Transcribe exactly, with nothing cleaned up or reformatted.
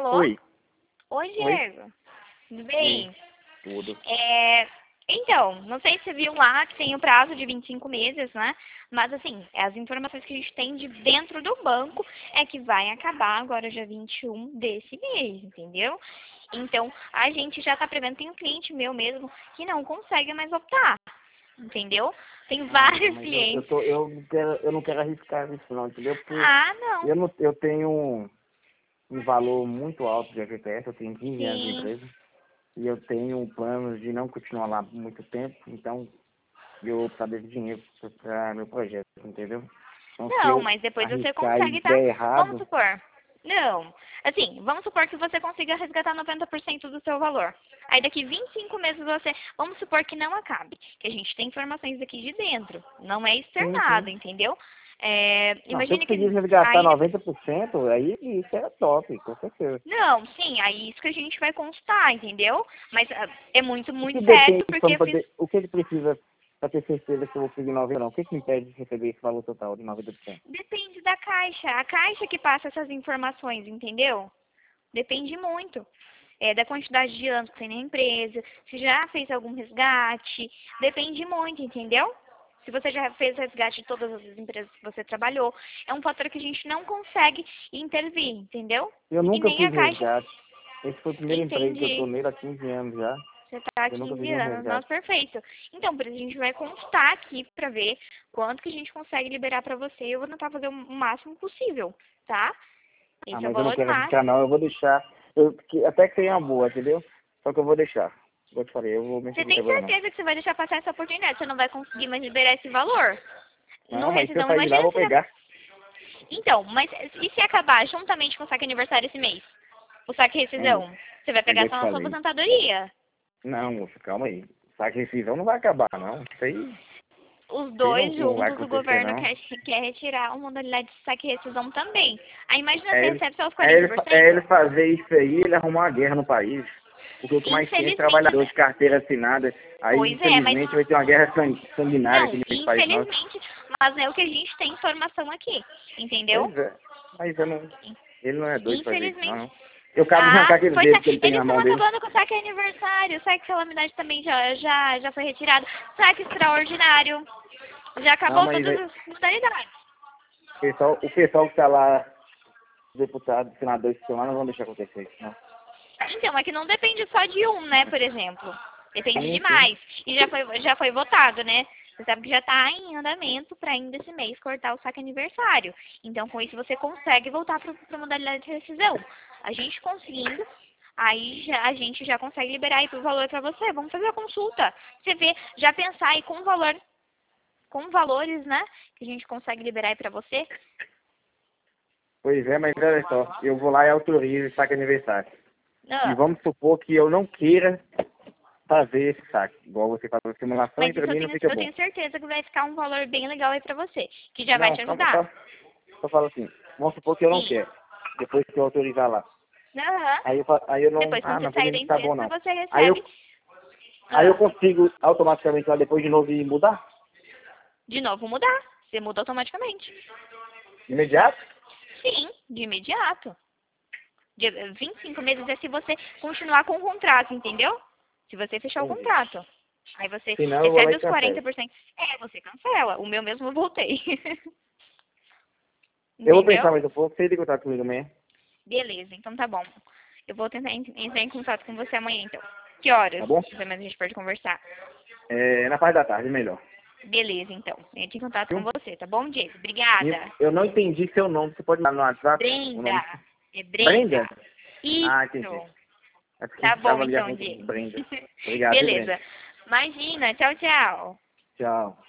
Alô? Oi. Oi, Oi. Diego. Tudo bem? Tudo. É, então, não sei se você viu lá que tem o prazo de vinte e cinco meses, né? Mas, assim, as informações que a gente tem de dentro do banco é que vai acabar agora dia vinte e um desse mês, entendeu? Então, a gente já está prevendo, tem um cliente meu mesmo que não consegue mais optar, entendeu? Tem Ah, não, vários mas eu, eu, clientes. tô, eu, não quero, eu não quero arriscar isso não, entendeu? Porque Ah, não. eu, não, eu tenho um, um valor muito alto de F P S, eu tenho quinze anos de Sim. empresa, e eu tenho um plano de não continuar lá por muito tempo, então eu optar desse dinheiro para meu projeto, entendeu? Então se Não, eu mas depois você arriscar e consegue, tá? der Vamos errado, supor. Não. Assim, vamos supor que você consiga resgatar noventa por cento do seu valor. Aí daqui vinte e cinco meses você. Vamos supor que não acabe. Que a gente tem informações aqui de dentro. Não é sim, externado, sim. entendeu? É, Não, se eu imagine conseguisse que. resgatar Aí, noventa por cento, aí isso era top, com certeza. não, sim, aí isso que a gente vai constar, entendeu? Mas ah, é muito, O que muito depende certo, porque para eu fiz. poder, o que ele precisa para ter certeza que eu vou conseguir noventa ou não? O que que me impede de receber esse valor total de noventa por cento? Depende da caixa. A caixa que passa essas informações, entendeu? Depende muito. É, da quantidade de anos que tem na empresa, se já fez algum resgate, depende muito, entendeu? Se você já fez resgate de todas as empresas que você trabalhou, é um fator que a gente não consegue intervir, entendeu? Eu E nunca nem a fiz caixa resgate. Esse foi o primeiro emprego que eu estou entende. nele há quinze anos já. Você está há Eu nunca fiz quinze um anos, nossa, resgate. perfeito. Então, por isso a gente vai constar aqui para ver quanto que a gente consegue liberar para você. Eu vou tentar fazer o máximo possível, tá? Ah, Esse é o mas eu não valor quero arriscar máximo. não, eu vou deixar. Eu, que, até que seja uma boa, entendeu? Só que eu vou deixar. Como eu te falei, eu vou mexer Você com isso tem agora não. certeza que você vai deixar passar essa oportunidade? Você não vai conseguir mais liberar esse valor? No Não, mas se eu rescisão, sair de lá, eu imagina vou se... pegar. Então, mas e se acabar juntamente com o saque aniversário esse mês? O saque Hein, moço? rescisão? Você vai É pegar igual eu só te na sua falei. aposentadoria. Não, moço, calma aí. Saque rescisão não vai acabar, não. Isso aí, isso Os aí não, dois não vai juntos, o acontecer, governo não. quer, quer retirar a modalidade de saque rescisão também. Aí imagina É você ele, recebe só os é ele, fa- é quarenta por cento? ele fazer isso aí, ele arrumar uma guerra no país. Porque o que mais tem é Infelizmente, trabalhador de carteira assinada. Aí, pois é, mas infelizmente, vai ter uma guerra san- sanguinária não, aqui nesse país nosso. infelizmente, mas é o que a gente tem informação aqui, entendeu? Pois é. Mas eu não, ele não é doido pra fazer isso, Infelizmente. não. Eu acabo de Ah, arrancar aquele pois é. dedo que ele tem Eles na estão mão dele. acabando com o saque aniversário. O saque calamidade também já, já, já foi retirado. Saque extraordinário. Já Não, acabou mas todas aí, as modalidades. o pessoal, o pessoal que tá lá, deputado, senador, que estão lá, não vão deixar acontecer isso, não. Então, é que não depende só de um, né, por exemplo. Depende de Sim, sim. mais. E já foi, já foi votado, né? Você sabe que já está em andamento para ainda esse mês cortar o saque aniversário. Então, com isso, você consegue voltar para a modalidade de rescisão. A gente conseguindo, aí já, a gente já consegue liberar aí o valor para você. Vamos fazer a consulta. Você vê, já pensar aí com valor, com valores, né? Que a gente consegue liberar aí para você. Pois é, mas olha só, eu vou lá e autorizo esse saque aniversário. E Ah, vamos supor que eu não queira fazer esse saque. Igual você faz a simulação e mas pra isso eu mim não tenho, fica eu bom. tenho certeza que vai ficar um valor bem legal aí para você. Que já vai Não, te calma, ajudar. só, só falo assim, vamos supor que eu não Sim. quero. Depois que eu autorizar lá. Aham. Aí eu, fa- aí eu não, Depois, ah, quando você não, pra sair mim da não tá bom empresa, não. você Aí eu, recebe aí eu ah, consigo automaticamente lá depois de novo ir mudar? de novo mudar. Você muda automaticamente. Imediato? Sim, de imediato. De vinte e cinco meses é se você continuar com o contrato, entendeu? Se você fechar o Entendi. contrato. Aí você Senão eu vou lá recebe e os cancelo. quarenta por cento. É, você cancela. O meu mesmo eu voltei. Eu vou Entendeu? pensar mais um pouco, você entra em contato comigo amanhã. Beleza, então tá bom. Eu vou tentar en- entrar em contato com você amanhã, então. Que Tá horas? bom? Pelo menos a gente pode conversar. É, na parte da tarde, melhor. Beleza, então. Entro em contato com Viu? você, tá bom, Diego? E Obrigada. eu não entendi seu nome. Você pode mandar no WhatsApp o nome? Brenda. É Brenda? Brenda. Isso. Ah, entendi. É porque Tá bom, tava ali então, junto Diego. Brenda. Obrigado, viu, Brenda? Beleza. Imagina. Tchau, tchau. Tchau.